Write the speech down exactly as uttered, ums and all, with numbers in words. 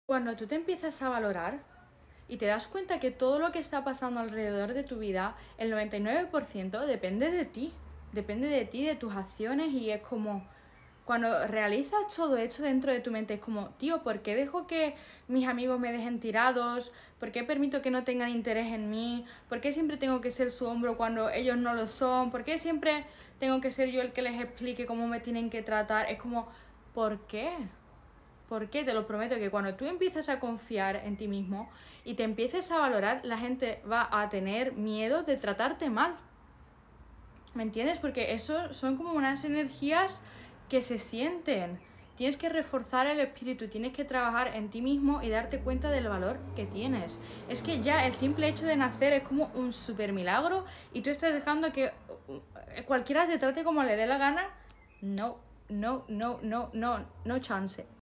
Cuando tú te empiezas a valorar y te das cuenta que todo lo que está pasando alrededor de tu vida, el noventa y nueve por ciento depende de ti, depende de ti, de tus acciones, y es como, cuando realizas todo esto dentro de tu mente, es como, tío, ¿por qué dejo que mis amigos me dejen tirados? ¿Por qué permito que no tengan interés en mí? ¿Por qué siempre tengo que ser su hombro cuando ellos no lo son? ¿Por qué siempre tengo que ser yo el que les explique cómo me tienen que tratar? Es como, ¿por qué? Porque te lo prometo que cuando tú empiezas a confiar en ti mismo y te empieces a valorar, la gente va a tener miedo de tratarte mal. ¿Me entiendes? Porque eso son como unas energías que se sienten. Tienes que reforzar el espíritu, tienes que trabajar en ti mismo y darte cuenta del valor que tienes. Es que ya el simple hecho de nacer es como un super milagro y tú estás dejando que cualquiera te trate como le dé la gana. No, no, no, no, no, no chance.